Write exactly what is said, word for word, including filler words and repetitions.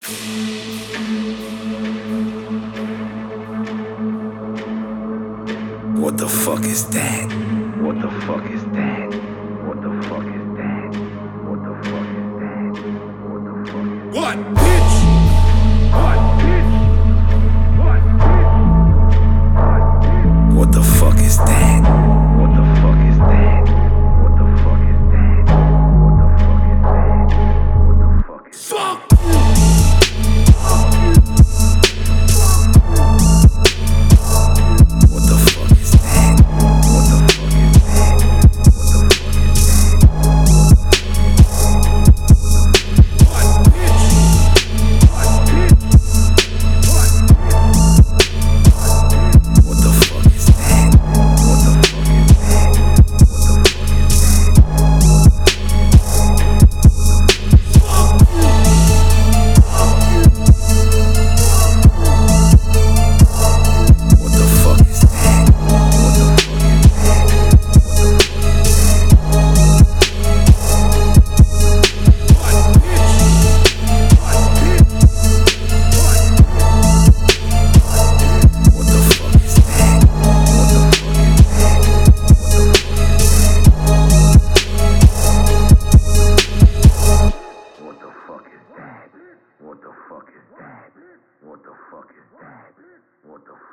What the fuck is that? What the fuck is that? What the fuck is that? What the fuck is that? What the fuck is that? What, bitch? What, bitch? What, bitch? What the fuck is that? What the fuck is that? What the fuck is that? What the fuck is that? What the fuck is that? Fuck! What the fuck is that? What the fuck is that? What the fuck?